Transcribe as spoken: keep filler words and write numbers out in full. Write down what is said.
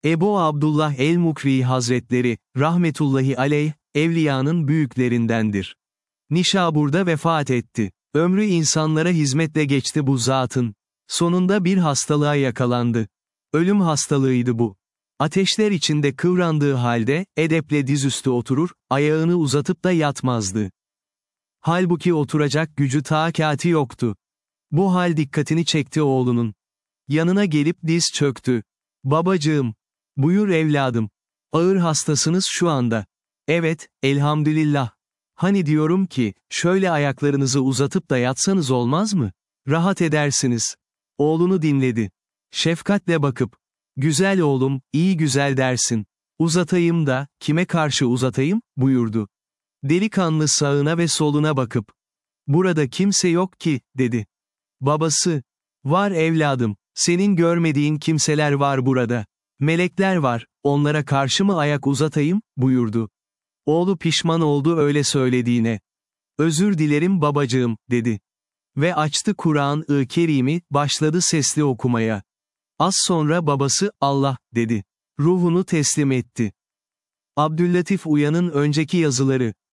Ebu Abdullah el-Mukri Hazretleri, rahmetullahi aleyh, evliyanın büyüklerindendir. Nişabur'da vefat etti. Ömrü insanlara hizmetle geçti bu zatın. Sonunda bir hastalığa yakalandı. Ölüm hastalığıydı bu. Ateşler içinde kıvrandığı halde, edeple dizüstü oturur, ayağını uzatıp da yatmazdı. Halbuki oturacak gücü takati yoktu. Bu hal dikkatini çekti oğlunun. Yanına gelip diz çöktü. Babacığım, buyur evladım. Ağır hastasınız şu anda. Evet, elhamdülillah. Hani diyorum ki, şöyle ayaklarınızı uzatıp da yatsanız olmaz mı? Rahat edersiniz. Oğlunu dinledi. Şefkatle bakıp, güzel oğlum, iyi güzel dersin. Uzatayım da, kime karşı uzatayım, buyurdu. Delikanlı sağına ve soluna bakıp, burada kimse yok ki, dedi. Babası, var evladım, senin görmediğin kimseler var burada. Melekler var, onlara karşı mı ayak uzatayım, buyurdu. Oğlu pişman oldu öyle söylediğine. Özür dilerim babacığım, dedi. Ve açtı Kur'an-ı Kerim'i, başladı sesli okumaya. Az sonra babası, Allah, dedi. Ruhunu teslim etti. Abdüllatif Uyan'ın önceki yazıları.